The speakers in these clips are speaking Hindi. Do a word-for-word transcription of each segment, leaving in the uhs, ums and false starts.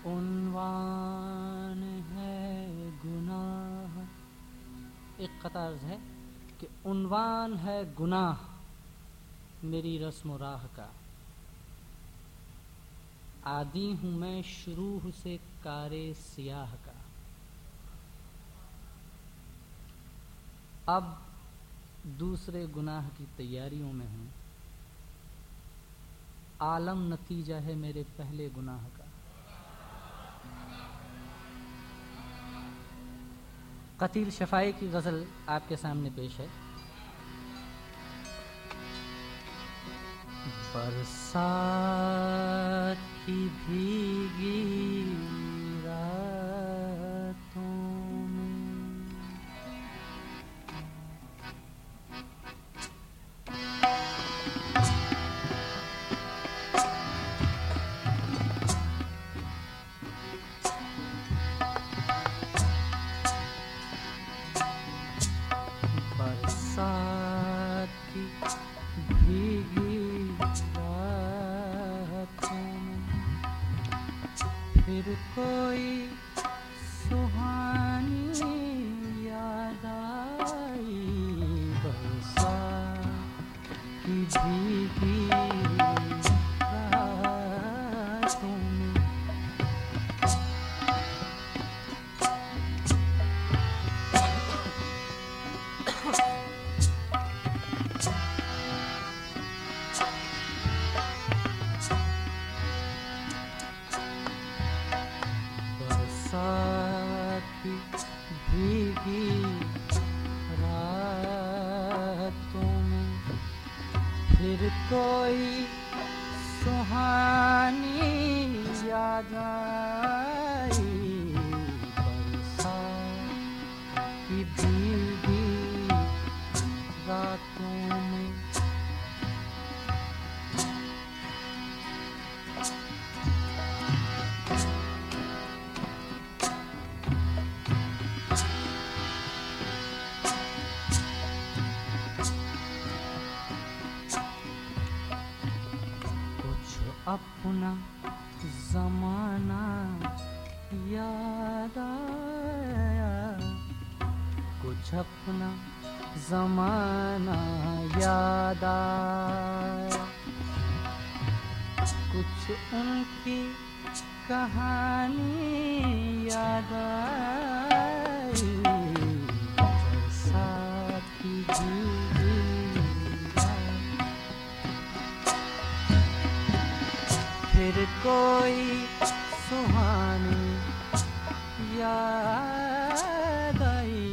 उन्वान है गुनाह। एक कतार है कि उन्वान है गुनाह मेरी रस्म राह का, आदि हूँ मैं शुरू से कारे सियाह का। अब दूसरे गुनाह की तैयारियों में हूँ, आलम नतीजा है मेरे पहले गुनाह का। कतील शफाई की गजल आपके सामने पेश है। बरसात की भीगी रातों में बरसात की भीगी फिर कोई सुहानी याद आई, बरसात की भीगी रातों में। बरसात की भीगी रातों में फिर कोई सुहानी याद आई, बरसात की भीगी रातों में। अपना ज़माना याद आया, कुछ अपना ज़माना याद आया, कुछ उनकी कहानी याद आई, बरसात की भीगी फिर कोई सुहानी याद आई,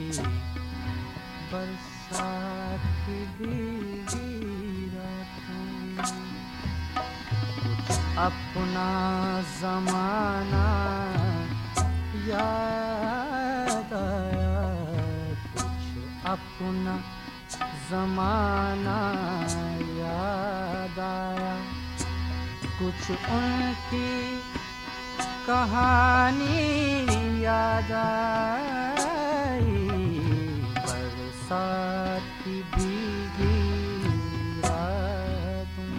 बरसात की भीगी रातों में। कुछ अपना ज़माना याद आया, कुछ अपना ज़माना याद आया, कुछ उनकी कहानी याद आई, बरसात की भीगी रातों।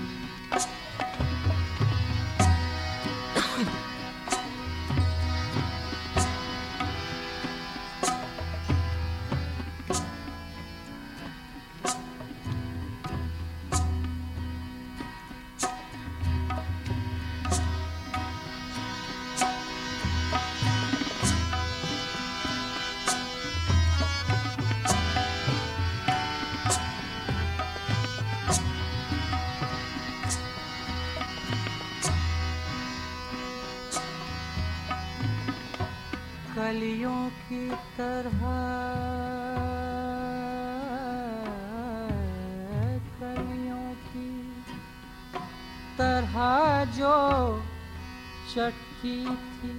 कलियों की तरह कलियों की तरह जो चटकी थी,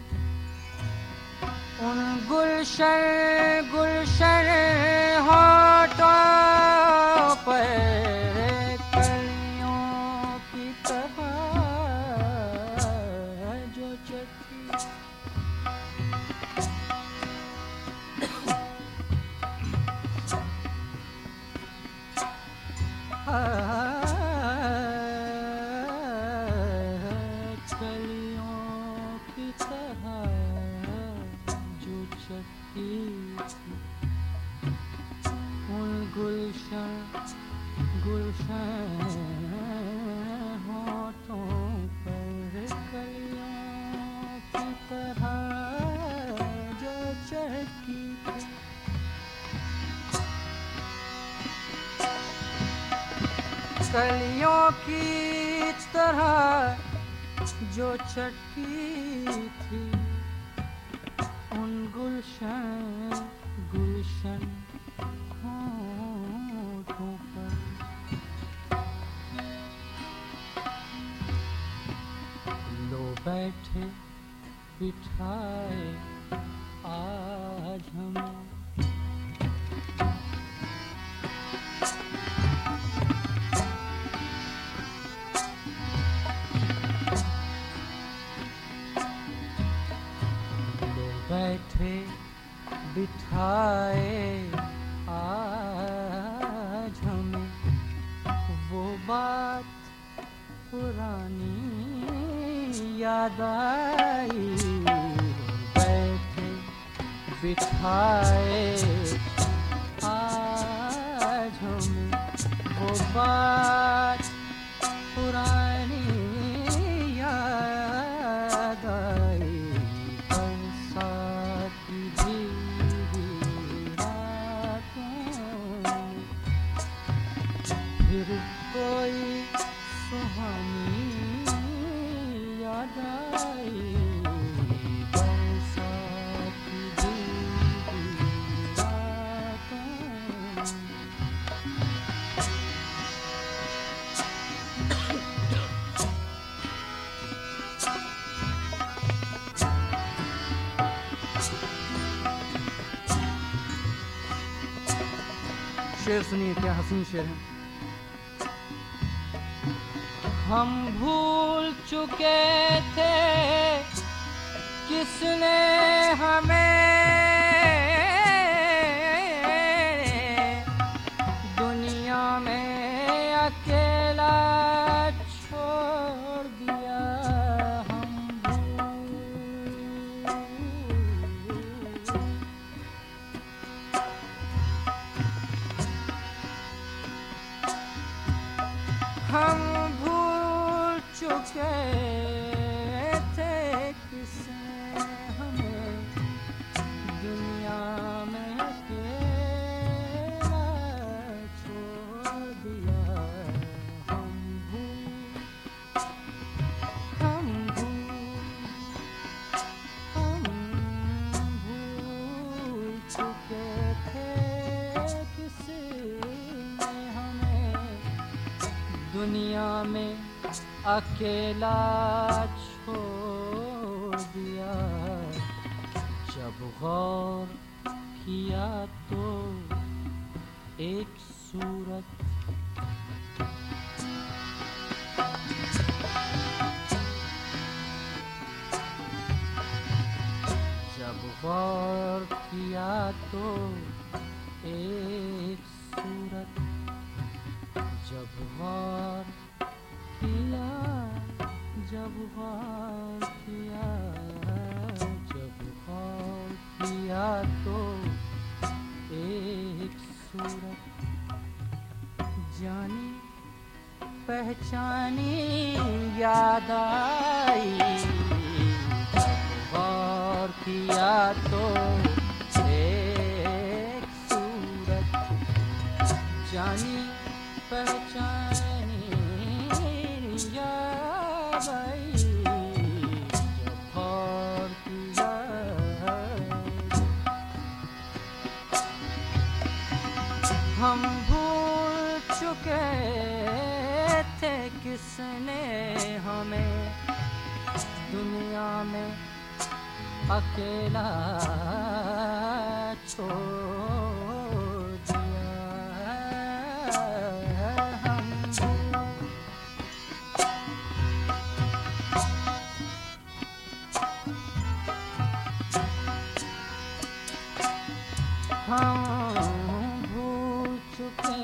उन गुलशन गुलशन होठों पर कलियों की तरह जो चटकी कलियों की कलियों की तरह जो चटकी थी उन गुलशन गुलशन होठों पर, लो बैठे बिठाए आज हमें। बैठे बिठाए आज हमें वो बात पुरानी याद आई। बैठे बिठाए आज हमें वो बात पुरानी याद आई। फिर कोई सुहानी याद आई। बरसाती भीगी रातों। शेर सुनिए, क्या हसीन शेर है। हम भूल चुके थे किसने हमें दुनिया में अकेला छोड़ दिया। हम हम भूल चुके थे किसने हमें दुनिया में अकेला छोड़ दिया। हम भूल हम भूल हम भूल चुके थे किसने हमें दुनिया में अकेला छोड़ दिया। जब गौर किया तो एक सूरत जब गौर किया तो एक सूरत जब गौर किया जब गौर किया जब गौर किया तो एक सूरत जानी पहचानी याद आई। जब गौर किया तो एक सूरत जानी पहचानी याद आई। जब गौर किया हम भूल चुके थे किसने हमें दुनिया में अकेला छोड़ दिया। हम भूल चुके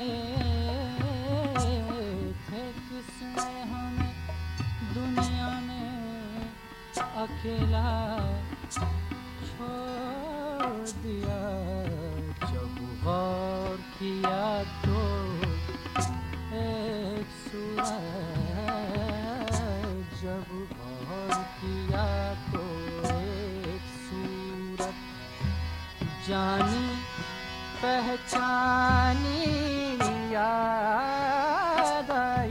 थे किसने हमें दुनिया में अकेला छोड़ दिया। जब गौर किया तो एक सूरत जब गौर किया तो एक सूरत जानी पहचानी याद आई।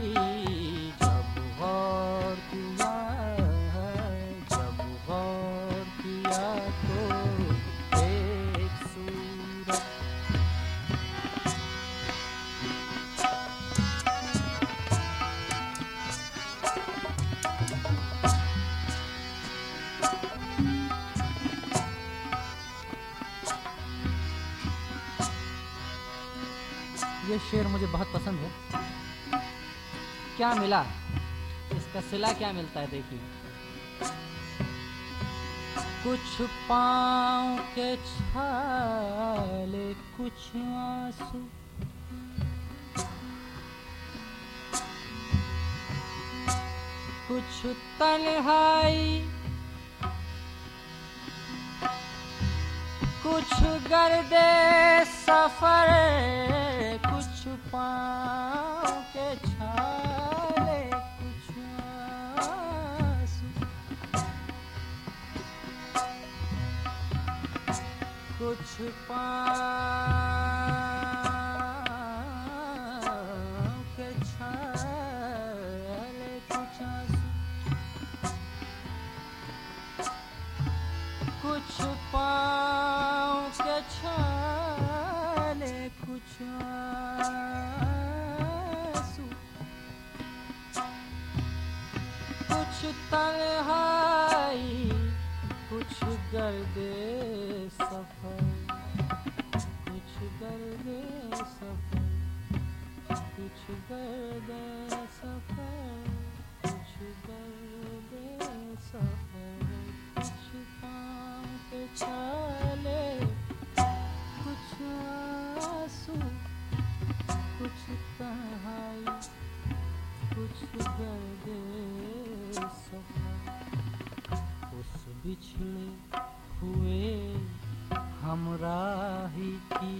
ये शेर मुझे बहुत पसंद है। क्या मिला, इसका सिला क्या मिलता है, देखिए। कुछ पाँव के छाले, कुछ आंसू, कुछ तन्हाई, कुछ गर्दे सफर, कुछ पाँव के छाले, कुछ आंसू, कुछ पाँव के छाले, कुछ आंसू, कुछ पाँव के छाले, कुछ आंसू, कुछ तन्हाई, कुछ गर्दे सफर, कुछ गर्दे सफर, कुछ गर्दे सफर, कुछ गर्दे सफर, कुछ पाँव के छाले, कुछ आंसू, कुछ तन्हाई, कुछ गर्दे सफर। उस बिछड़े हुए हमराही की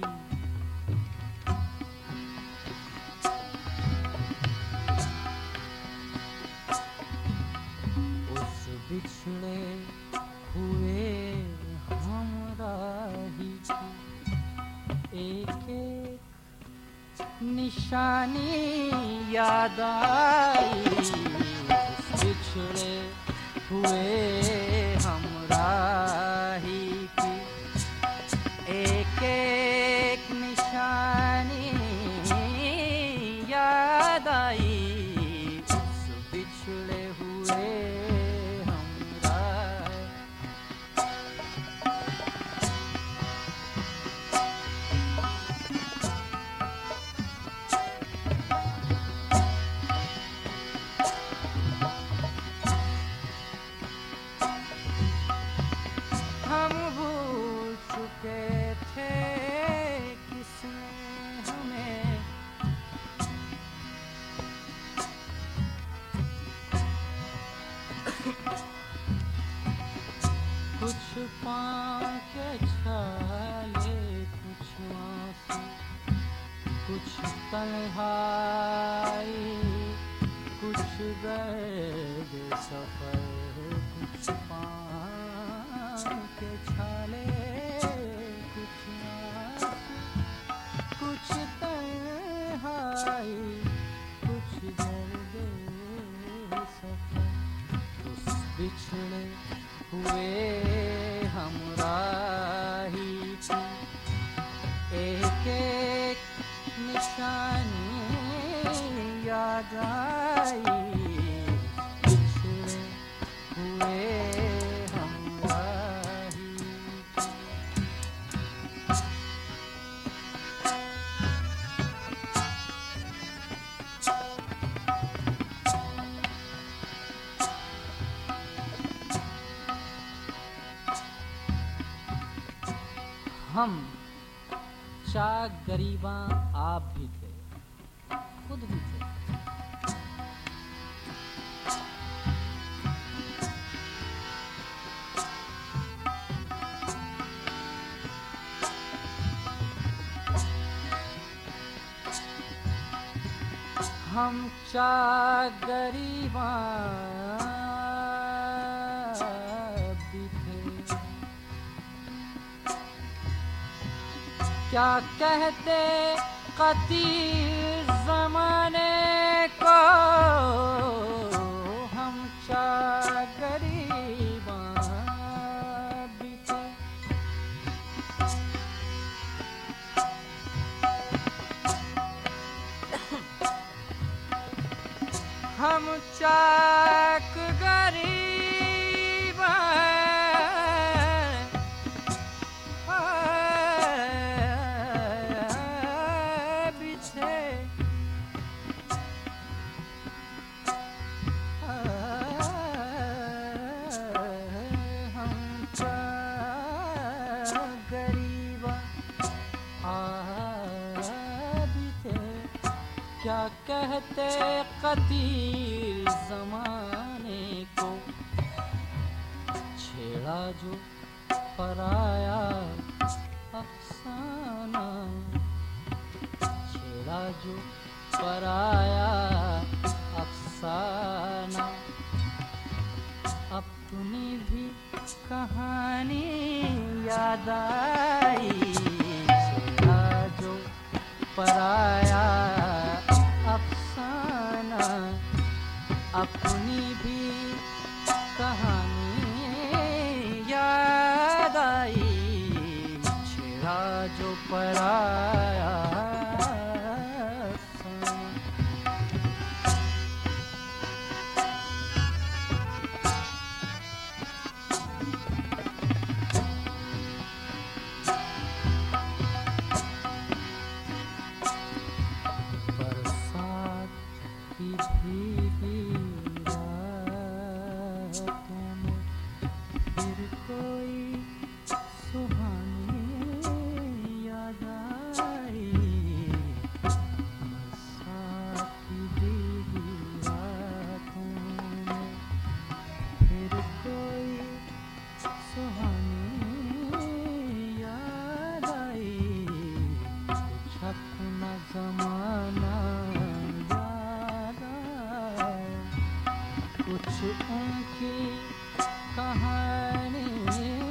उस बिछड़े हुए हमराही की एक एक निशानी याद आई। उस बिछड़े हुए हमराही की एक एक निशानी याद आई। उस बिछड़े हुए हमराही हम भूल चुके थे किसने हमें कुछ पाँव के छाले, कुछ आंसू, कुछ तन्हाई, कुछ गर्द सफर, कुछ पाँव के छाले, कुछ आंसू, कुछ तन्हाई, कुछ गर्द सफर। उस बिछड़े हुए हमराही की एक एक निशानी याद आई। बिछड़े हुए हमराही हम चार गरीबा आप भी थे, खुद भी थे। हम चार गरीबा भी थे। क्या कहते कतील ज़माने को, हम चार गरीबा भी थे। हम चाक गरीब बिछे रहते कतील जमाने को, छेड़ा जो पराया अफसाना, छेड़ा जो पराया अफसाना, अपनी भी कहानी याद आई, छेड़ा जो पराया अफसाना, अपनी भी कहानी याद आई, छेड़ा जो पराया भीगी रातों में फिर कोई सुहानी याद आई, बरसात की भीगी रातों में फिर कोई सुहानी याद आई, कुछ अपना जमाना कुछ उनकी कहानी